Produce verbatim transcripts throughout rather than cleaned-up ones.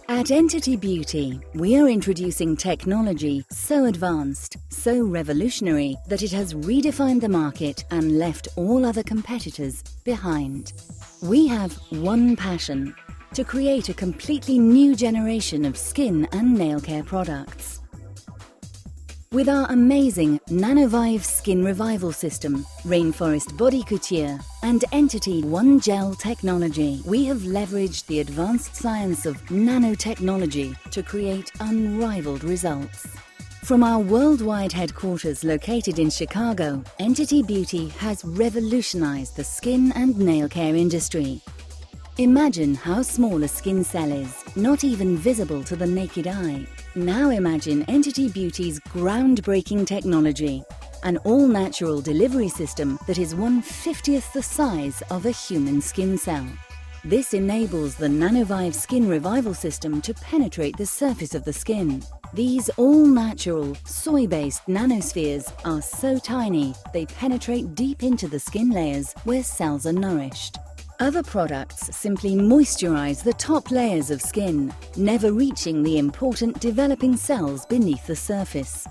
At Entity Beauty, we are introducing technology so advanced, so revolutionary, that it has redefined the market and left all other competitors behind. We have one passion: to create a completely new generation of skin and nail care products. With our amazing Nanovive Skin Revival System, Rainforest Body Couture, and Entity One Gel technology, we have leveraged the advanced science of nanotechnology to create unrivaled results. From our worldwide headquarters located in Chicago, Entity Beauty has revolutionized the skin and nail care industry. Imagine how small a skin cell is, not even visible to the naked eye. Now imagine Entity Beauty's groundbreaking technology, an all-natural delivery system that is one fiftieth the size of a human skin cell. This enables the Nanovive Skin Revival System to penetrate the surface of the skin. These all-natural, soy-based nanospheres are so tiny they penetrate deep into the skin layers where cells are nourished. Other products simply moisturize the top layers of skin, never reaching the important developing cells beneath the surface.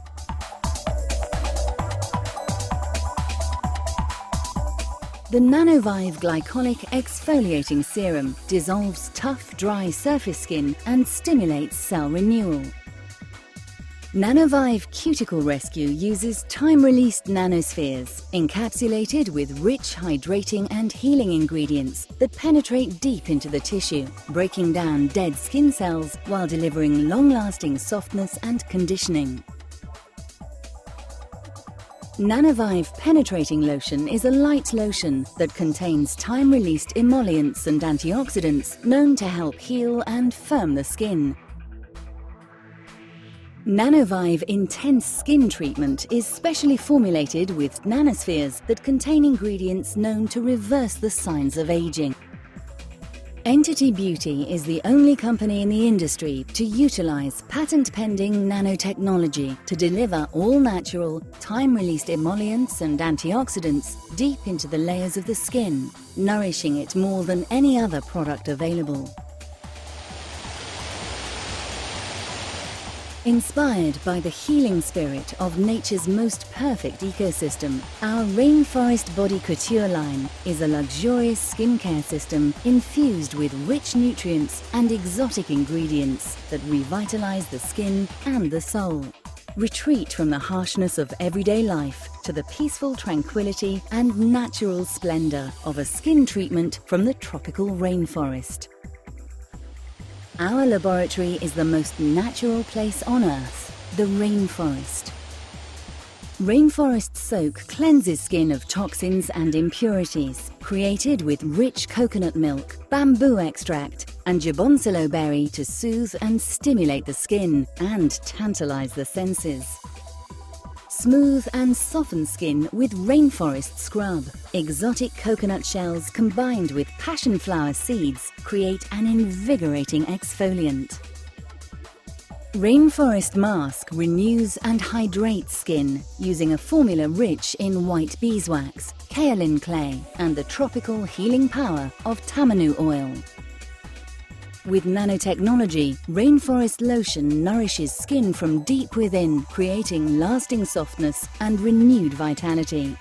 The Nanovive Glycolic Exfoliating Serum dissolves tough, dry surface skin and stimulates cell renewal. Nanovive Cuticle Rescue uses time-released nanospheres, encapsulated with rich hydrating and healing ingredients that penetrate deep into the tissue, breaking down dead skin cells while delivering long-lasting softness and conditioning. Nanovive Penetrating Lotion is a light lotion that contains time-released emollients and antioxidants known to help heal and firm the skin. Nanovive Intense Skin Treatment is specially formulated with nanospheres that contain ingredients known to reverse the signs of aging. Entity Beauty is the only company in the industry to utilize patent-pending nanotechnology to deliver all-natural, time-released emollients and antioxidants deep into the layers of the skin, nourishing it more than any other product available. Inspired by the healing spirit of nature's most perfect ecosystem, our Rainforest Body Couture line is a luxurious skincare system infused with rich nutrients and exotic ingredients that revitalize the skin and the soul. Retreat from the harshness of everyday life to the peaceful tranquility and natural splendor of a skin treatment from the tropical rainforest. Our laboratory is the most natural place on Earth, the rainforest. Rainforest Soak cleanses skin of toxins and impurities, created with rich coconut milk, bamboo extract, and jaboncillo berry to soothe and stimulate the skin and tantalize the senses. Smooth and soften skin with Rainforest Scrub. Exotic coconut shells combined with passion flower seeds create an invigorating exfoliant. Rainforest Mask renews and hydrates skin using a formula rich in white beeswax, kaolin clay, and the tropical healing power of tamanu oil. With nanotechnology, Rainforest Lotion nourishes skin from deep within, creating lasting softness and renewed vitality.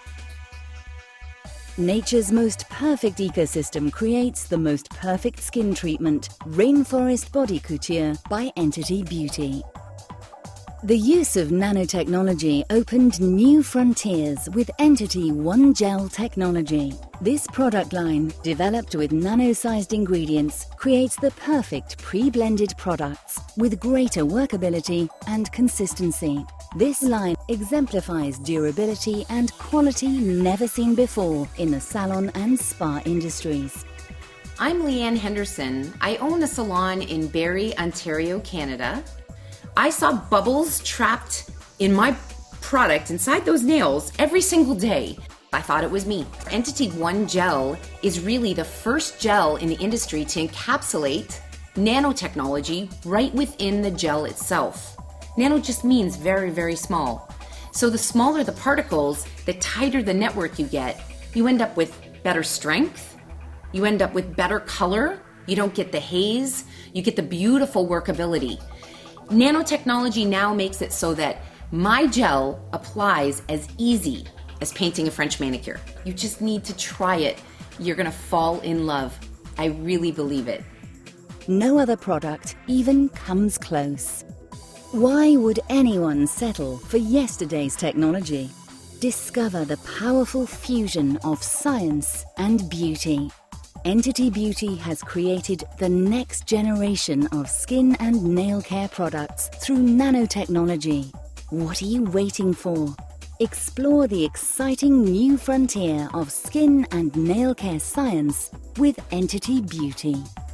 Nature's most perfect ecosystem creates the most perfect skin treatment, Rainforest Body Couture by Entity Beauty. The use of nanotechnology opened new frontiers with Entity One Gel technology. This product line, developed with nano-sized ingredients, creates the perfect pre-blended products with greater workability and consistency. This line exemplifies durability and quality never seen before in the salon and spa industries. I'm Leanne Henderson. I own a salon in Barrie, Ontario, Canada. I saw bubbles trapped in my product inside those nails every single day. I thought it was me. Entity One Gel is really the first gel in the industry to encapsulate nanotechnology right within the gel itself. Nano just means very, very small. So the smaller the particles, the tighter the network you get. You end up with better strength, you end up with better color, You don't get the haze, you get the beautiful workability. Nanotechnology now makes it so that my gel applies as easy as painting a French manicure. You just need to try it. You're gonna fall in love. I really believe it. No other product even comes close. Why would anyone settle for yesterday's technology? Discover the powerful fusion of science and beauty. Entity Beauty has created the next generation of skin and nail care products through nanotechnology. What are you waiting for? Explore the exciting new frontier of skin and nail care science with Entity Beauty.